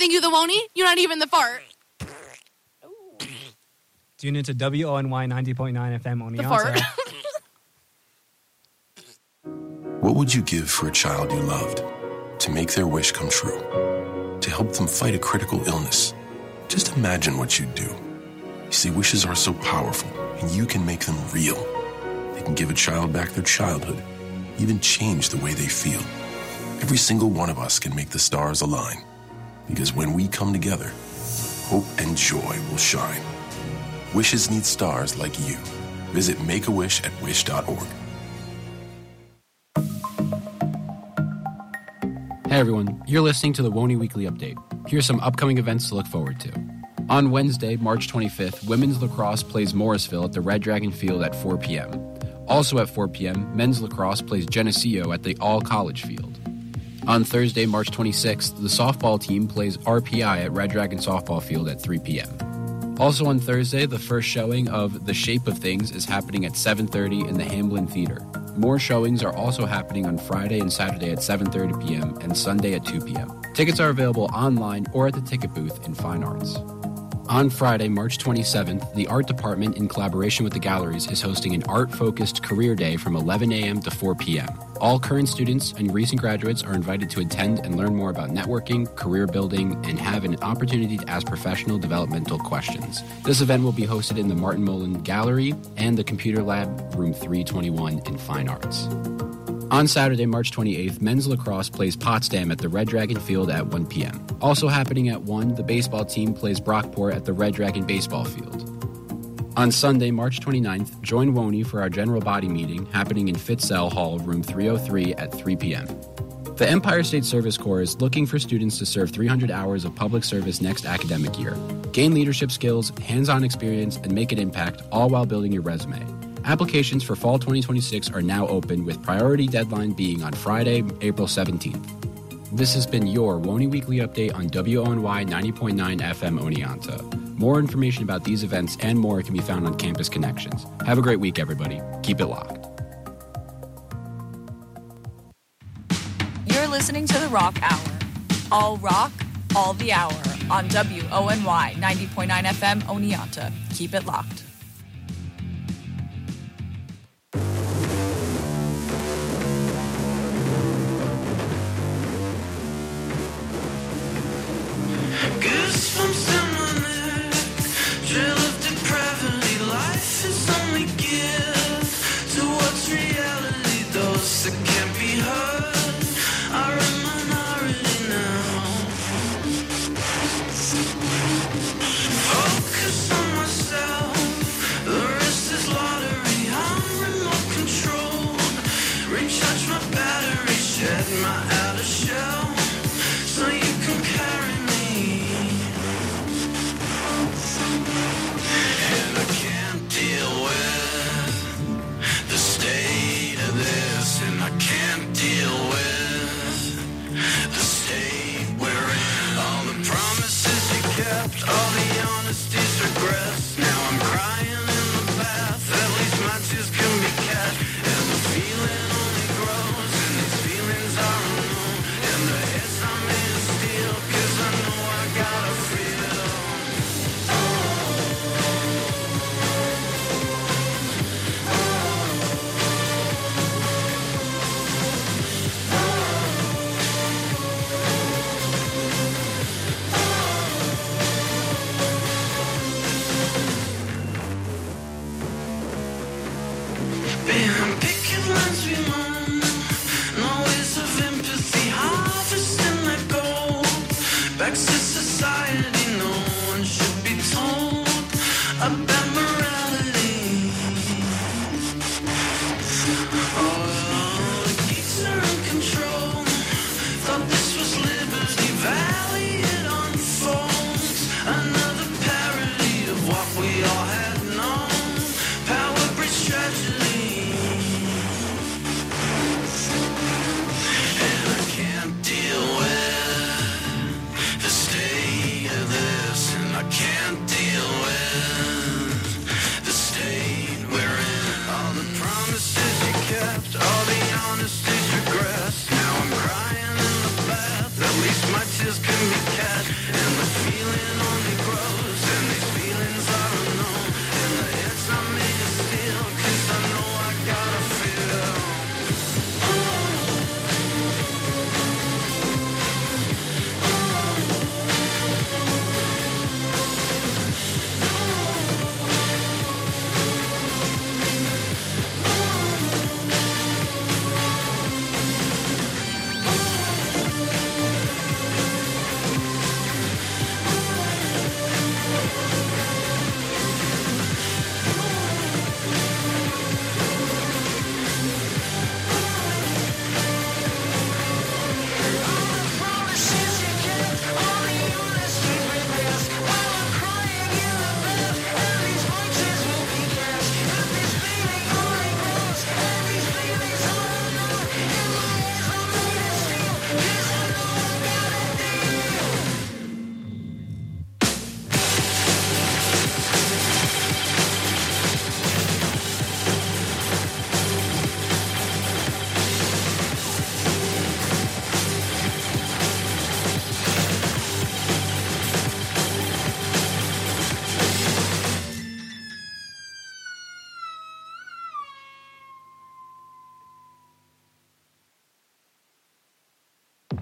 think you the Wony? You're not even the fart. Tune into WONY 90.9 FM Oneonta. The fart. What would you give for a child you loved? To make their wish come true? To help them fight a critical illness? Just imagine what you'd do. You see, wishes are so powerful, and you can make them real. They can give a child back their childhood, even change the way they feel. Every single one of us can make the stars align. Because when we come together, hope and joy will shine. Wishes need stars like you. Visit Make-A-Wish at wish.org. Hey everyone, you're listening to the WONY Weekly Update. Here's some upcoming events to look forward to. On Wednesday, March 25th, women's lacrosse plays Morrisville at the Red Dragon Field at 4 p.m. Also at 4 p.m., men's lacrosse plays Geneseo at the All-College Field. On Thursday, March 26th, the softball team plays RPI at Red Dragon Softball Field at 3 p.m. Also on Thursday, the first showing of The Shape of Things is happening at 7:30 in the Hamblin Theater. More showings are also happening on Friday and Saturday at 7:30 p.m. and Sunday at 2 p.m. Tickets are available online or at the ticket booth in Fine Arts. On Friday, March 27th, the Art Department, in collaboration with the galleries, is hosting an art-focused career day from 11 a.m. to 4 p.m. All current students and recent graduates are invited to attend and learn more about networking, career building, and have an opportunity to ask professional developmental questions. This event will be hosted in the Martin Mullen Gallery and the Computer Lab, room 321 in Fine Arts. On Saturday, March 28th, men's lacrosse plays Potsdam at the Red Dragon Field at 1 p.m. Also happening at 1, the baseball team plays Brockport at the Red Dragon Baseball Field. On Sunday, March 29th, join WONY for our general body meeting happening in Fitzell Hall, room 303 at 3 p.m. The Empire State Service Corps is looking for students to serve 300 hours of public service next academic year. Gain leadership skills, hands-on experience, and make an impact, all while building your resume. Applications for fall 2026 are now open, with priority deadline being on Friday, April 17th. This has been your WONY Weekly Update on WONY 90.9 FM Oneonta. More information about these events and more can be found on Campus Connections. Have a great week, everybody. Keep it locked. You're listening to The Rock Hour. All rock, all the hour on WONY 90.9 FM Oneonta. Keep it locked.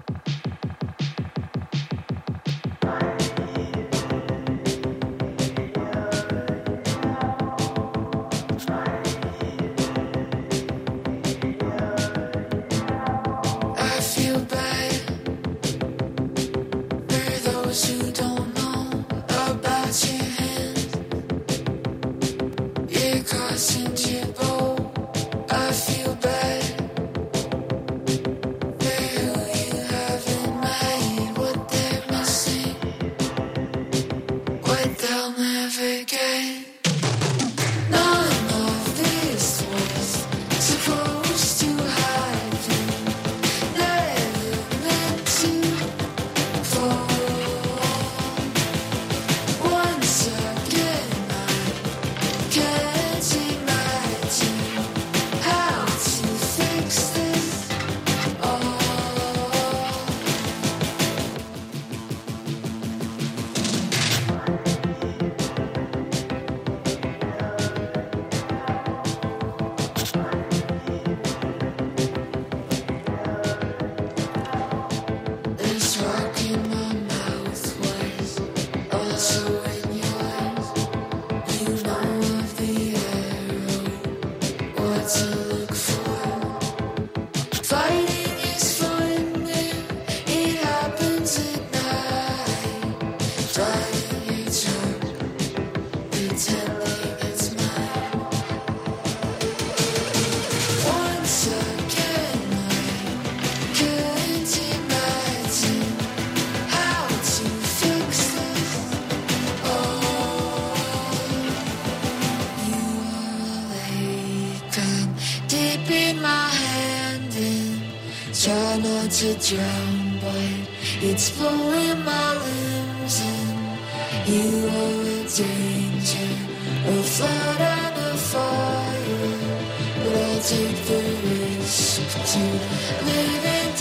To drown, but it's blowing my limbs in. You are a danger, a flood and a fire, but I'll take the risk to live in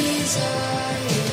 desire.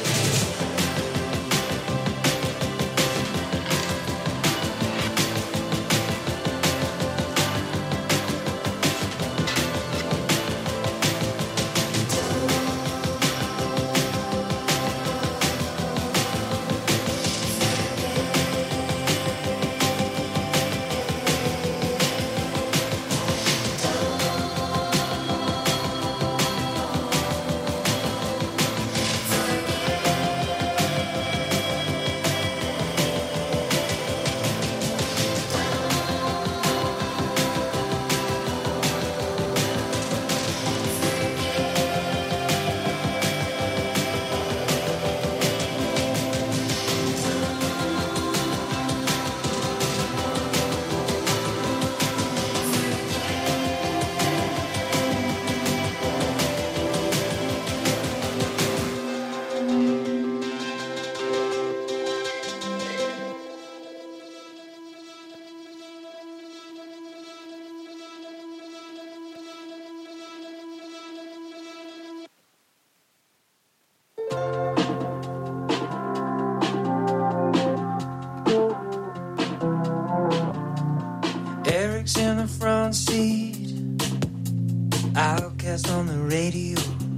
Eric's in the front seat, Outcast on the radio.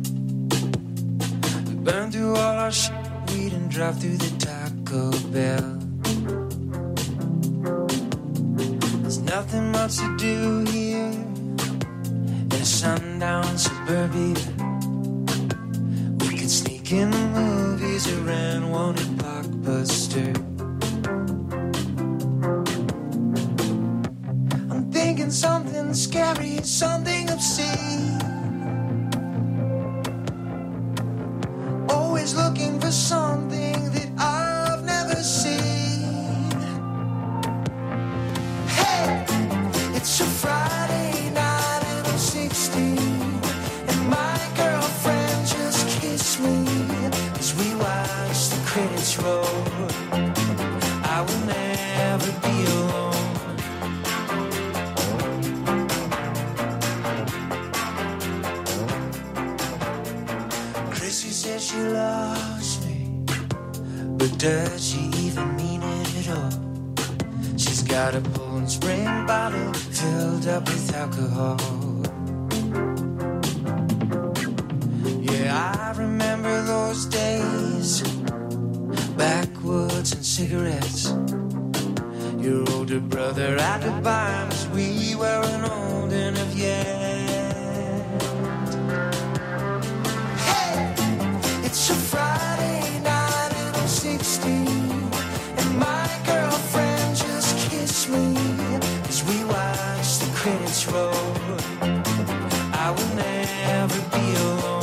We burn through all our shit, weed and drive through the Taco Bell. There's nothing much to do here in a sundown suburbia. We could sneak in the movies or rent one at Blockbuster. Thinking something scary, something obscene. Always looking for something that I've never seen. Hey, it's a Friday night and I'm 16, and my girlfriend just kissed me as we watch the credits roll. I will never be alone. She loves me, but does she even mean it at all? She's got a Poland Spring bottle filled up with alcohol. Yeah, I remember those days cigarettes. Your older brother had to buy 'em as we weren't old enough yet. Hey, it's a Friday night and I'm 16, and my girlfriend just kissed me as we watch the credits roll. I will never be alone.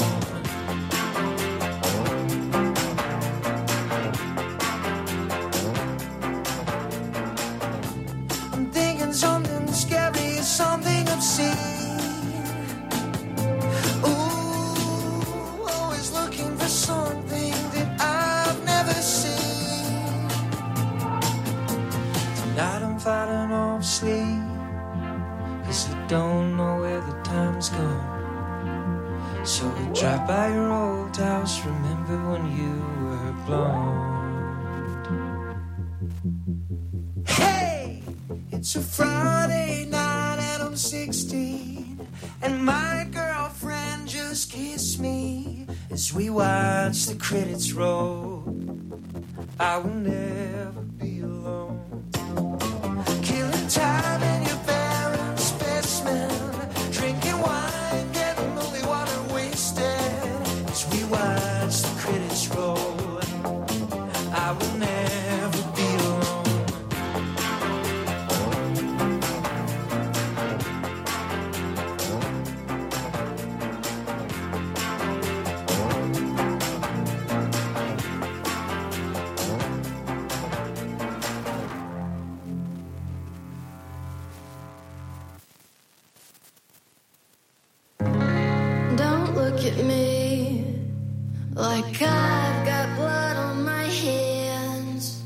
Something scary, something obscene. Ooh, always looking for something that I've never seen. Tonight I'm fighting off sleep, 'cause I don't know where the time's gone. So I drive by your old house, remember when you were blonde. Hey! It's a Friday night and I'm 16, and my girlfriend just kissed me as we watch the credits roll. I will never be alone. Killing time in your parents' basement, drinking wine, getting holy water wasted as we watch the credits roll. I will never be alone. At me like I've got blood on my hands.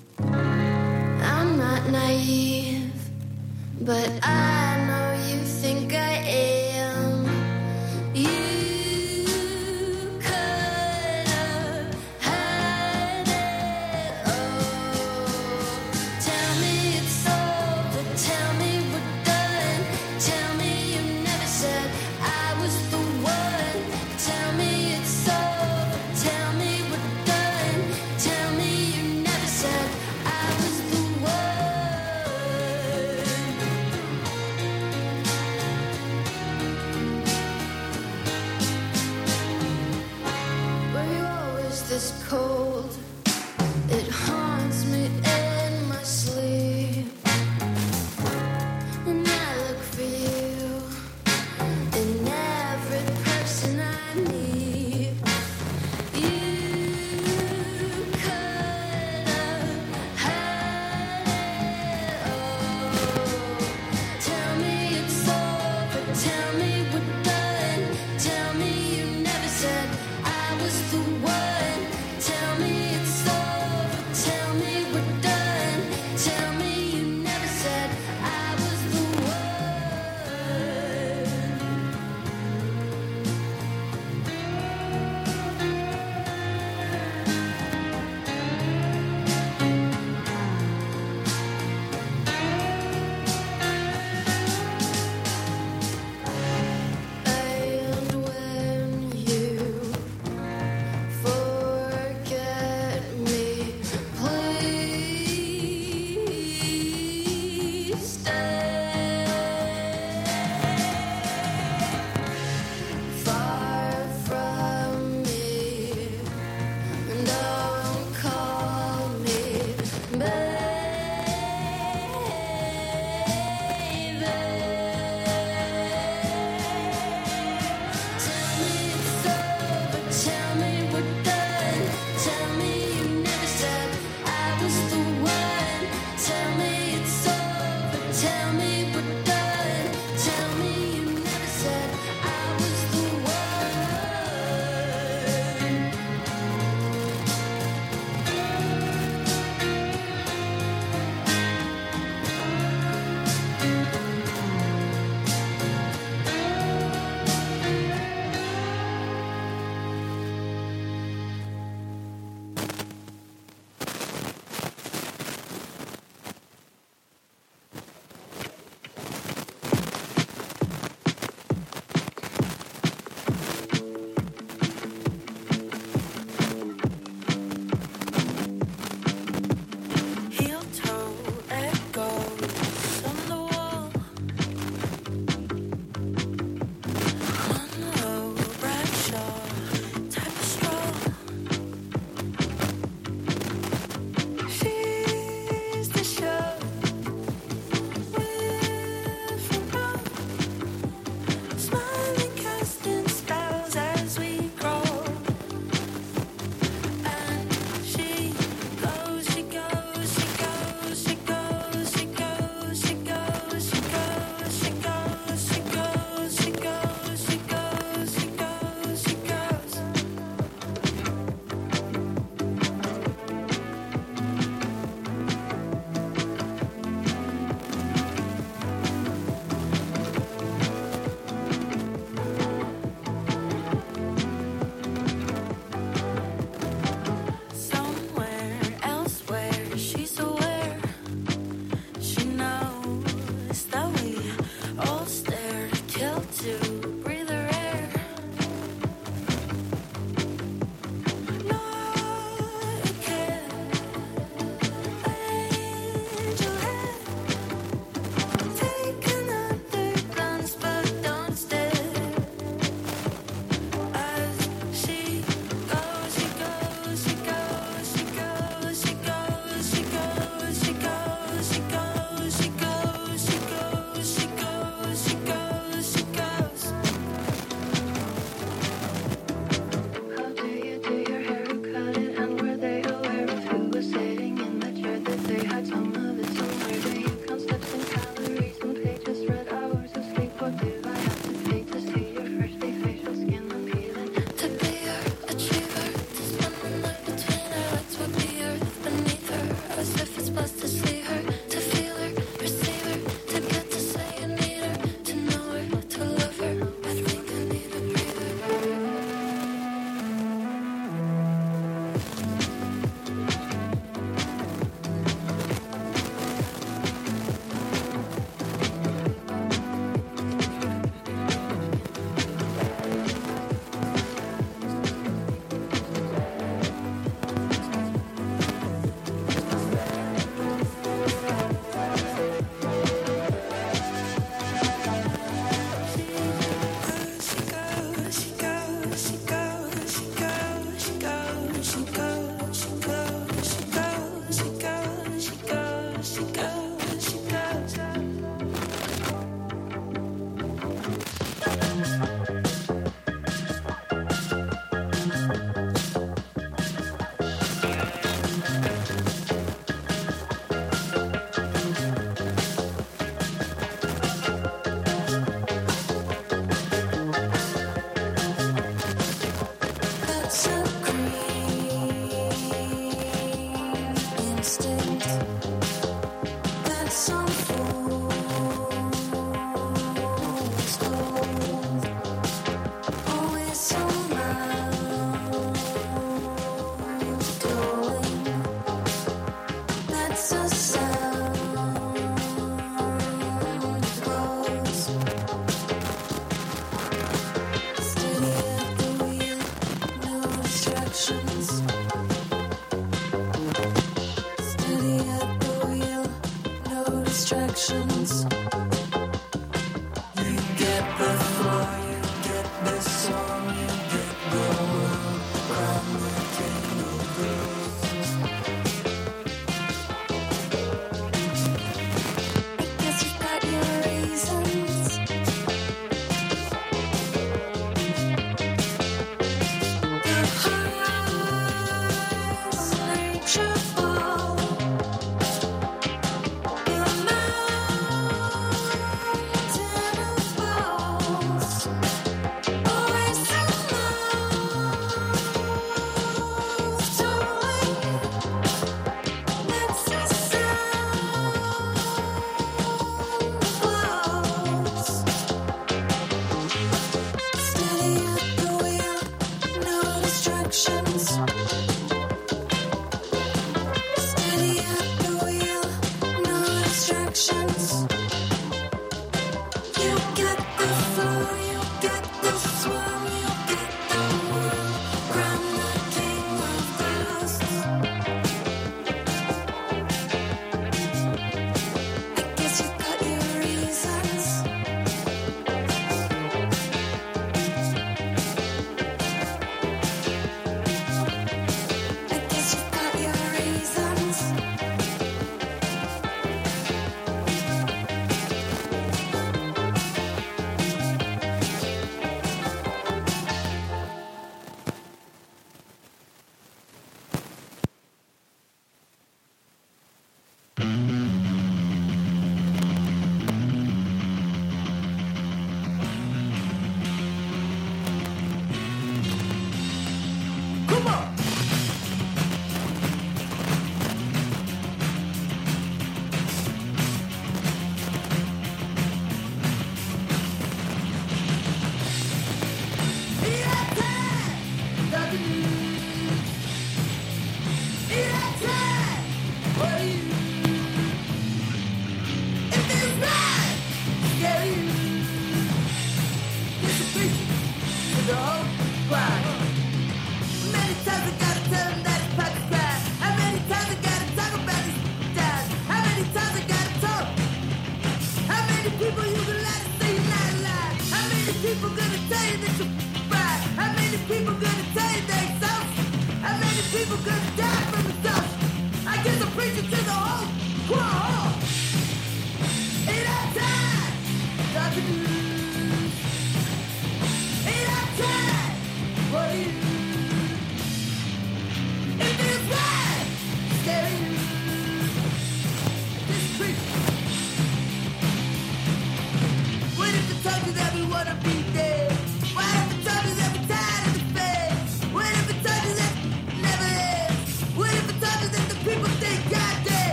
I'm not naive, but I know you think I am. You could have had it all. Tell me it's over, tell me we're done. Tell me you never said I was the one. Tell me it's over, tell me we're done. Tell me you never said I was the one. get the floor, you get the song, you get the world around the king of blues. I guess you've got your reasons. The highs unreachable. The mountain of balls. Always the most away. That's the sound blows. Steady at the wheel, no distractions. Steady at the wheel, no distractions. You get the flow, you get the swirl, you get the whirl. Crown the king of blues. I guess you got your reasons. I guess you got your reasons.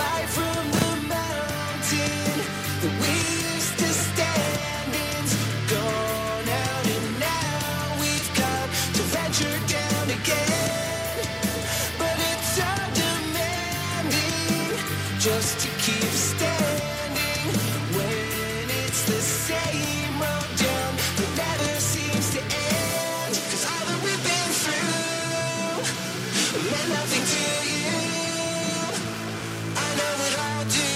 high from the mountain that we used to stand in's gone out, and now we've got to venture down again. But it's so demanding just to keep standing when it's the same road down that never seems to end. 'Cause all that we've been through meant nothing to you. I know what I'll do.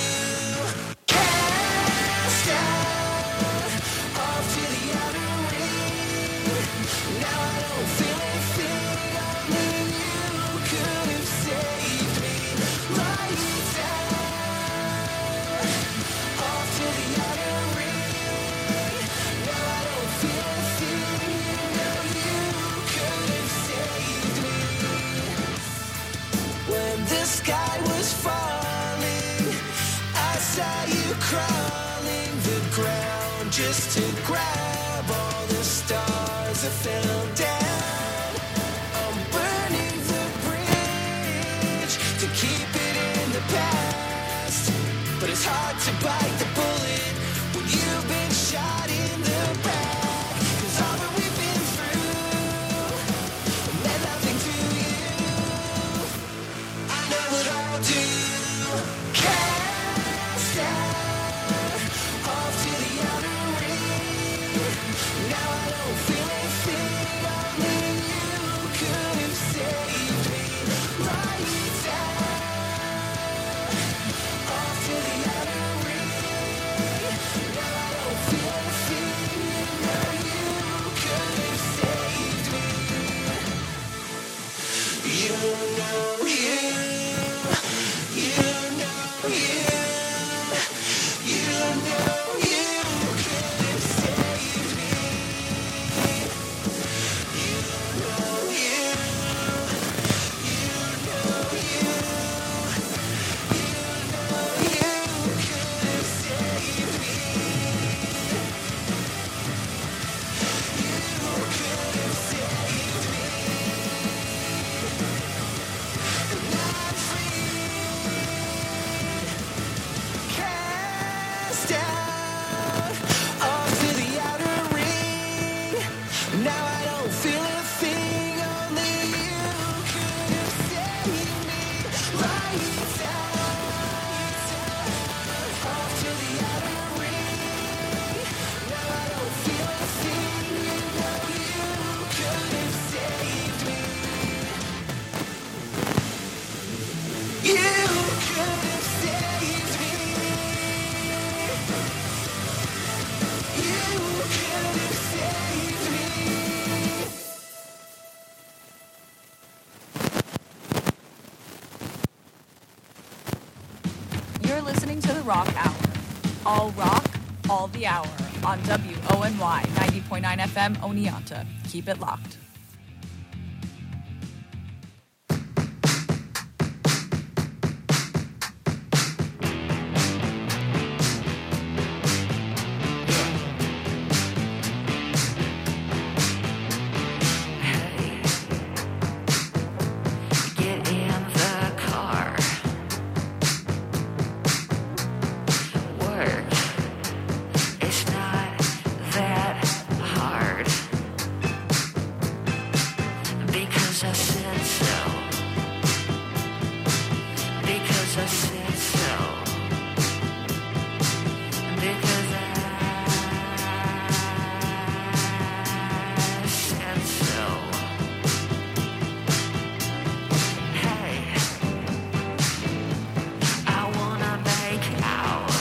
Cast out off to the outer ring. Now I don't feel anything. Only you could have saved me. Right down off to the outer ring. Now I don't feel anything. No, you could have saved me. When the sky was falling, I saw you crawling the ground just to grab all the stars that fell down. I'm burning the bridge to keep it in the past, but it's hard to bite the bullet when you've been shot in the back. 'Cause all that we've been through meant nothing to you. I know what I'll do. Cast out off to the outer ring. Now I don't feel anything. Only you could have saved me. Right down off to the outer ring. Now I don't feel anything. No, you could have saved me. You know you. You know you. You know you could have saved me. You know you. You know you. You know you could have saved me. You could have saved me. And I'm free. Cast out off to the outer ring. Now I don't feel a thing. Only you could have saved me. Right down off to the outer ring. Now I don't feel a thing. You know you could have saved me. You could have saved me. You could have saved me. You're listening to the Rock Hour. All rock, all the hour on WONY 90.9 FM Oneonta. Keep it locked. Get in the car. Work. It's not that hard. Because I said so. Because I said so. Because I said so. Hey, I wanna make out.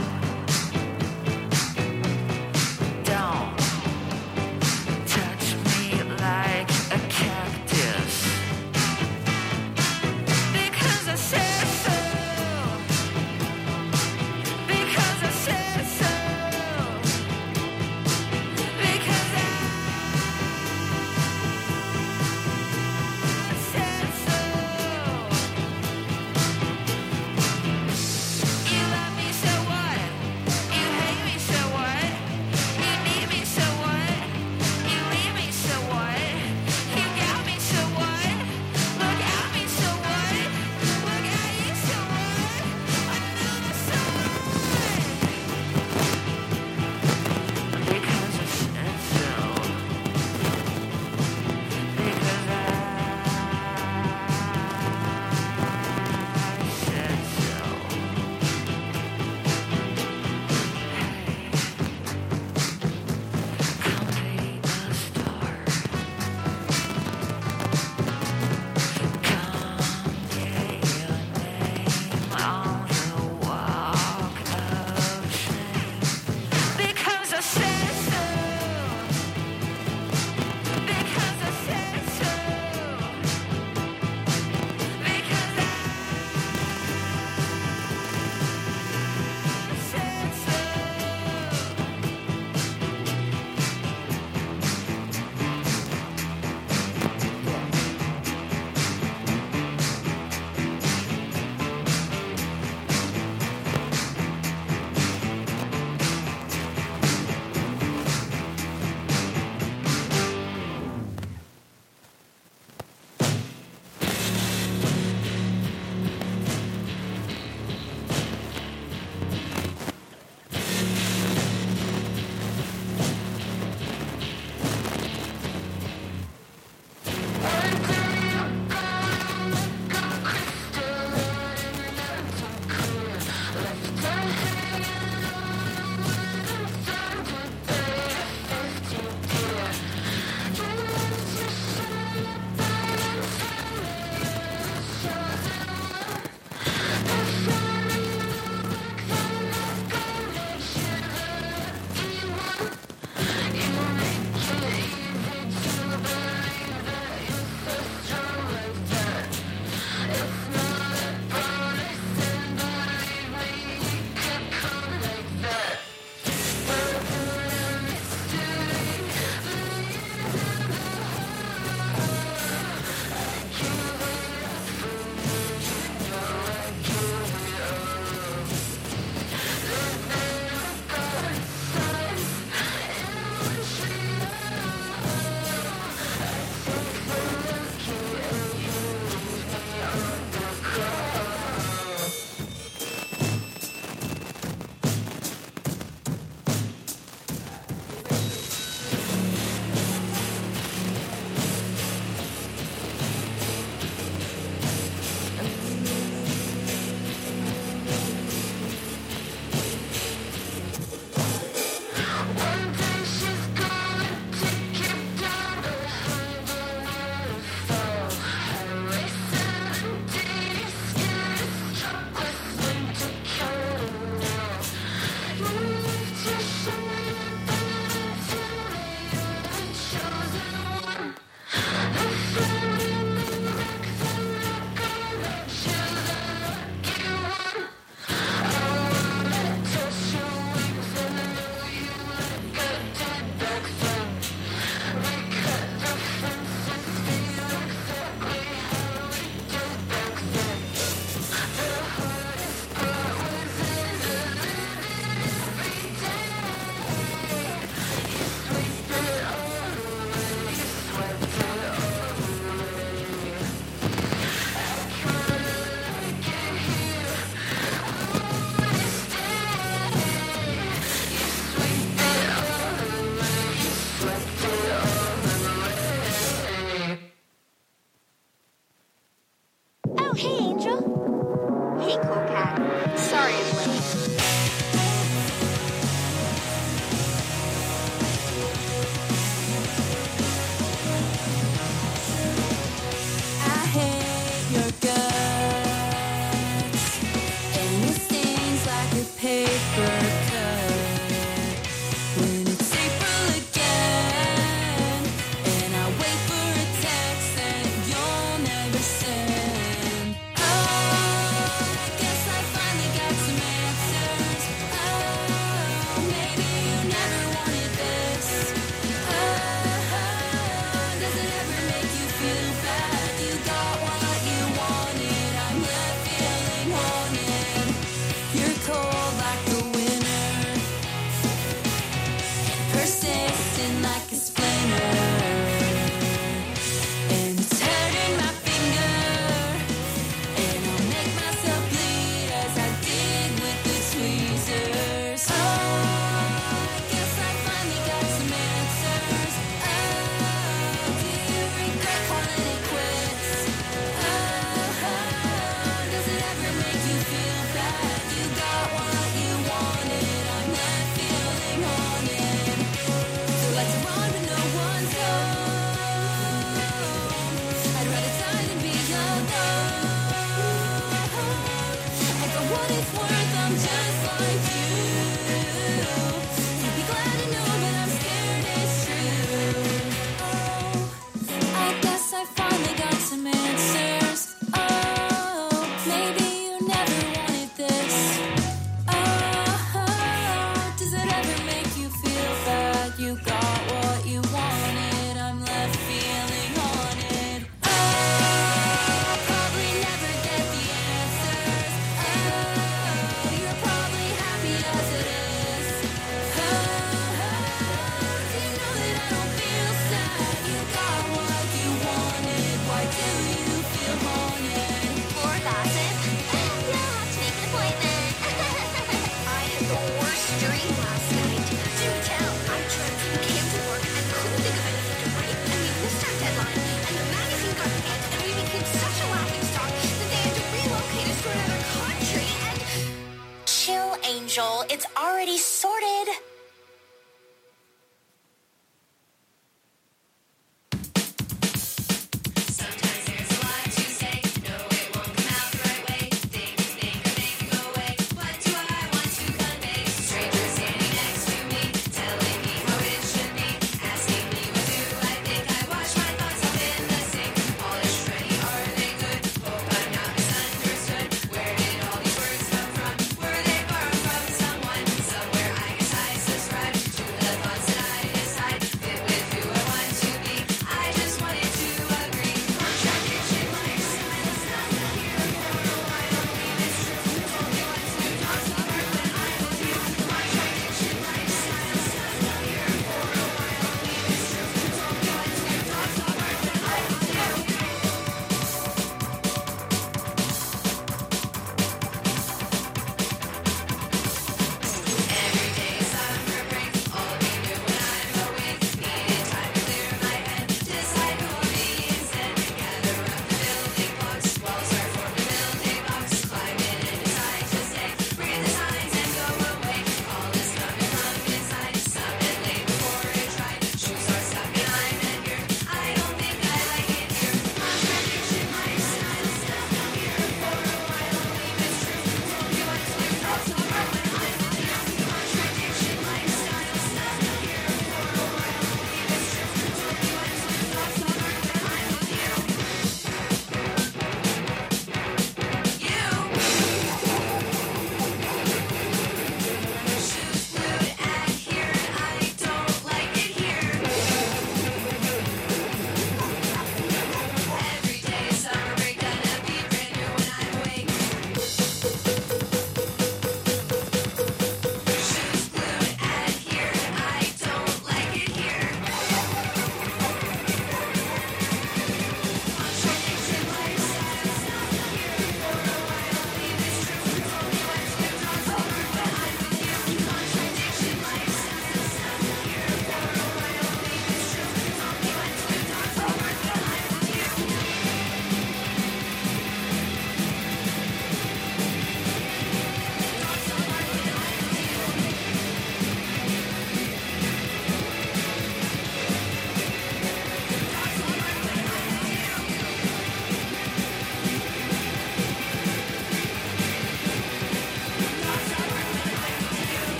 Don't touch me like a cactus. Because I said so.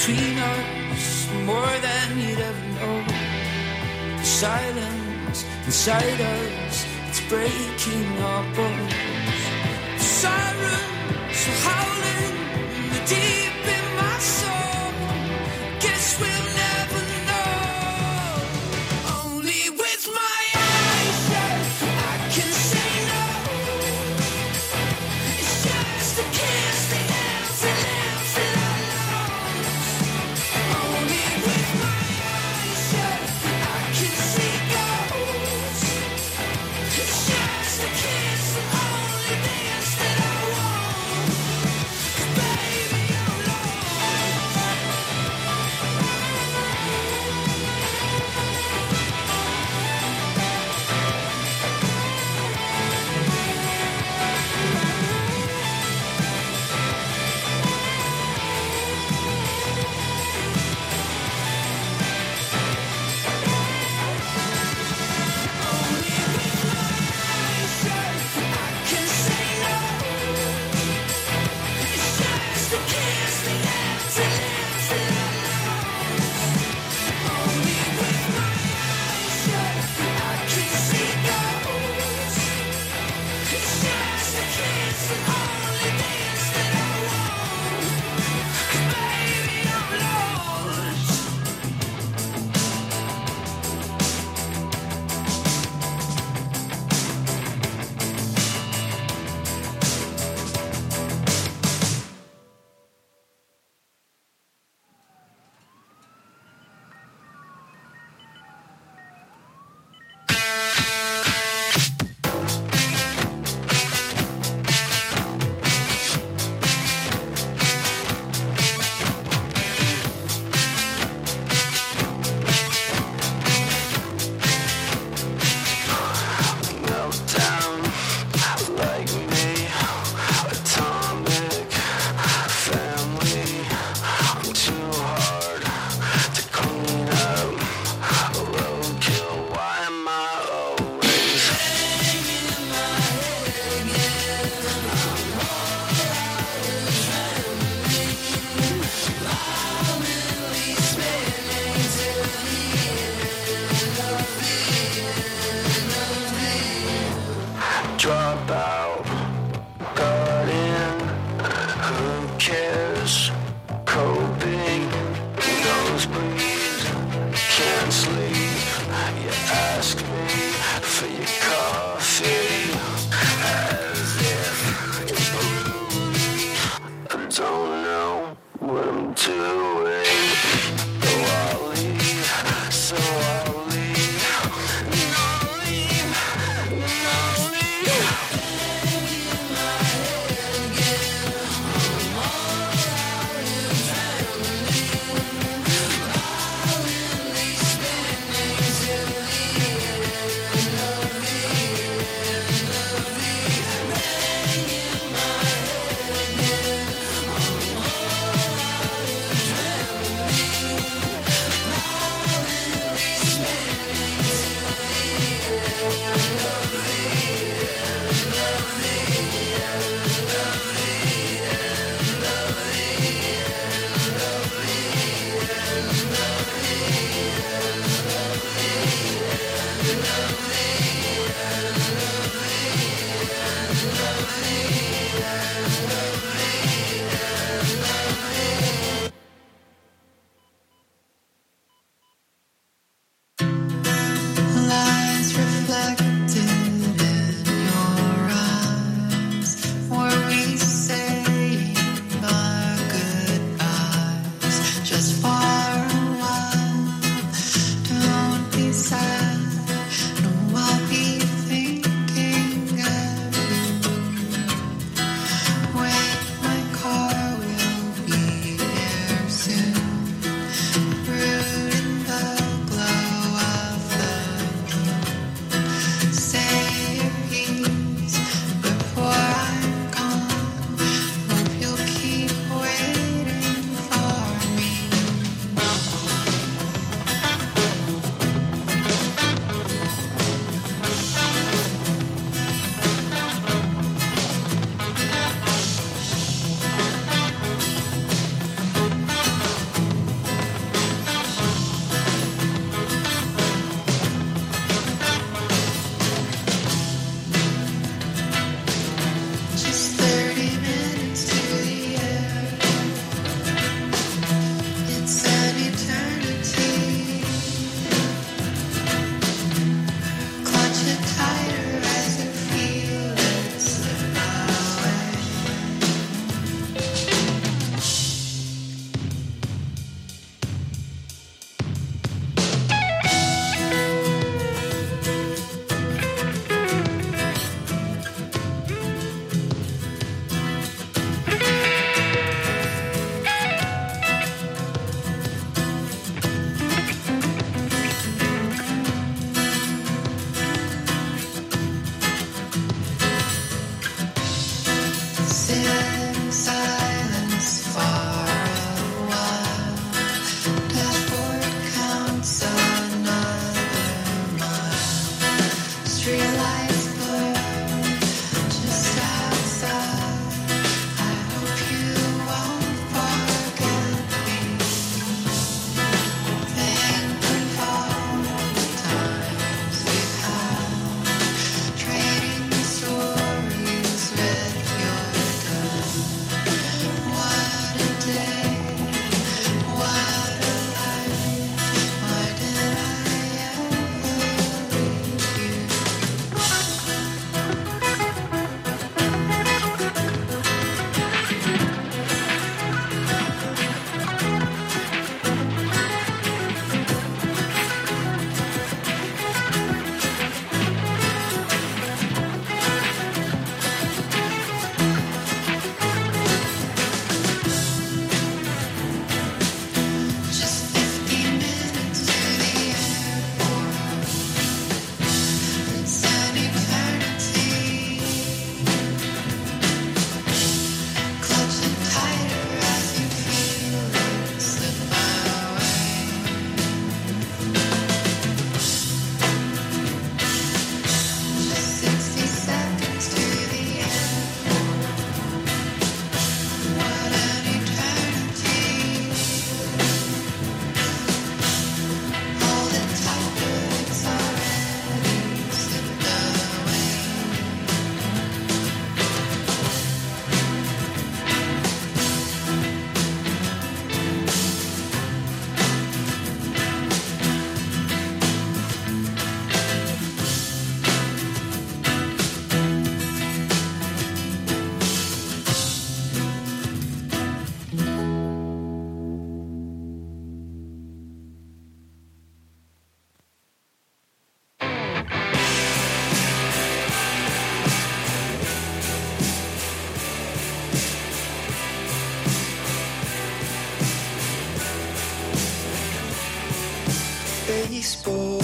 between us, more than you'd ever know. The silence inside us, it's breaking our bones. The sirens are howling the deep in my soul. Guess we'll never know. Only with my eyes shut, I can say no. It's just a kiss, the empty lips that I lost. Only with my eyes shut, I can see ghosts. It's just a kiss, the only dance that I want. 'Cause baby, I'm drop out, got in, who cares, coping, nosebleed, can't sleep, you ask me for your coffee, as if it's blue, I don't know what I'm doing, though I'll leave, so I'll leave, no leave, no leave. Baseball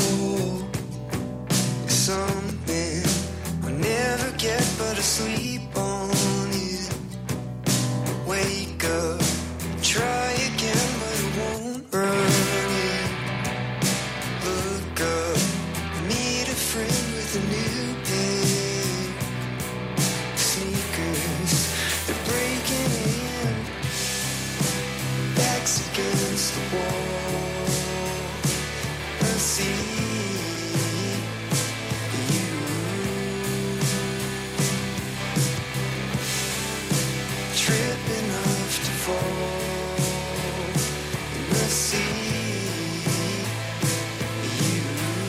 is something I'll never get but to sleep on it. Wake up, try again, but it won't run it. Look up, I need a friend with a new pair. Sneakers, they're breaking in. Backs against the wall. I see you. Tripping off to fall. And I see you.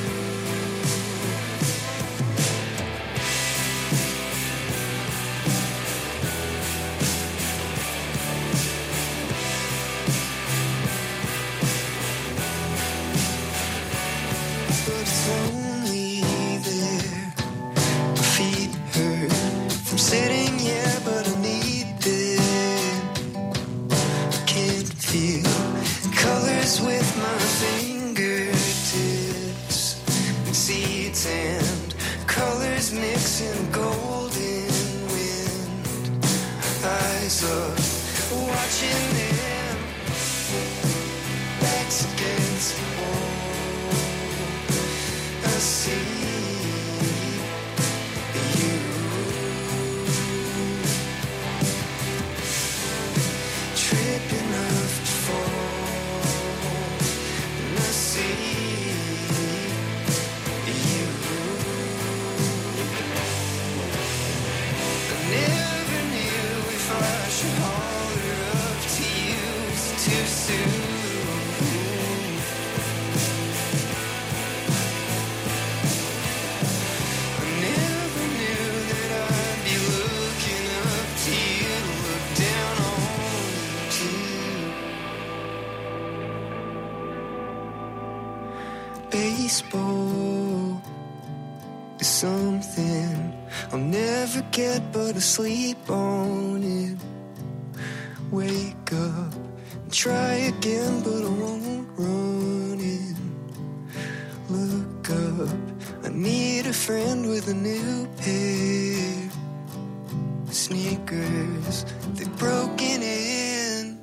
But it's only there. My feet hurt from sitting here, but I need them. I can't feel colors with my fingertips. Seeds and colors mixing golden wind. Eyes up, watching them. Backs against the wall. I see you. Tripping off to fall. And I see you. I never knew if I should holler up to you too soon. I never knew that I'd be looking up to you to look down on you too. Baseball is something I'll never get but to sleep on it. Wake up and try again, but I won't run it. Look up, I need a friend with a new pair. Sneakers, they've broken in.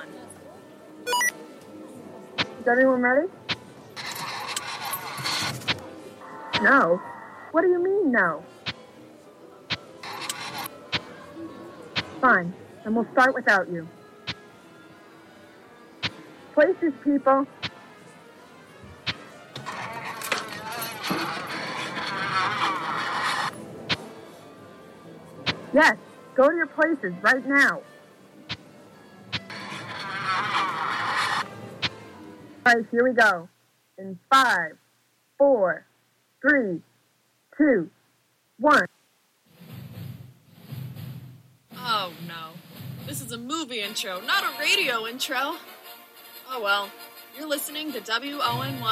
on. Is everyone ready? No. What do you mean, no? Fine, then we'll start without you. Places, people. Yes, go to your places right now. All right, here we go. In 5, 4, 3, 2, 1. Oh no. This is a movie intro, not a radio intro. Oh well. You're listening to WONY